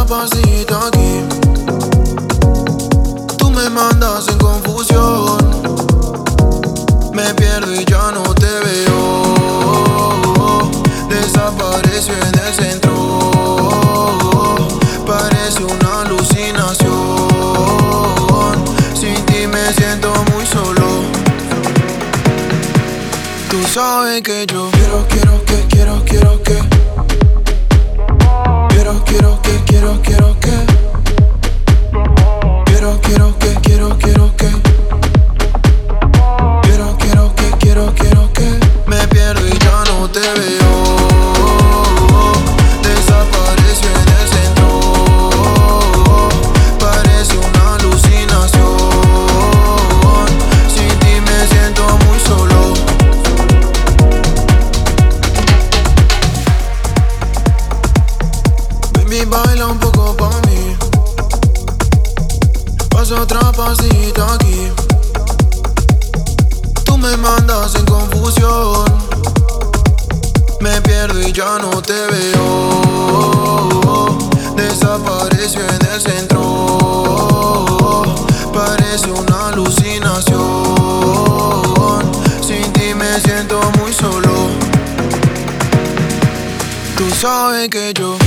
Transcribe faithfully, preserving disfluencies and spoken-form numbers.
otra pasita aquí. Tú me mandas en confusión, me pierdo y ya no te veo. Desapareció en el centro, parece una alucinación. Sin ti me siento muy solo. Tú sabes que yo quiero, quiero, que, quiero, quiero, que Quiero, quiero, que, quiero, quiero, que Quiero, quiero, que, quiero, quiero, que Quiero, quiero, que, quiero, quiero, que Me pierdo y ya no te veo. Desapareció en el centro, parece una alucinación. Sin ti me siento muy solo. Baby, baila un poco pa' mí. Pasa otra pasita aquí. Tú me mandas en confusión, me pierdo y ya no te veo. Desapareció en el centro, parece una alucinación. Sin ti me siento muy solo. Tú sabes que yo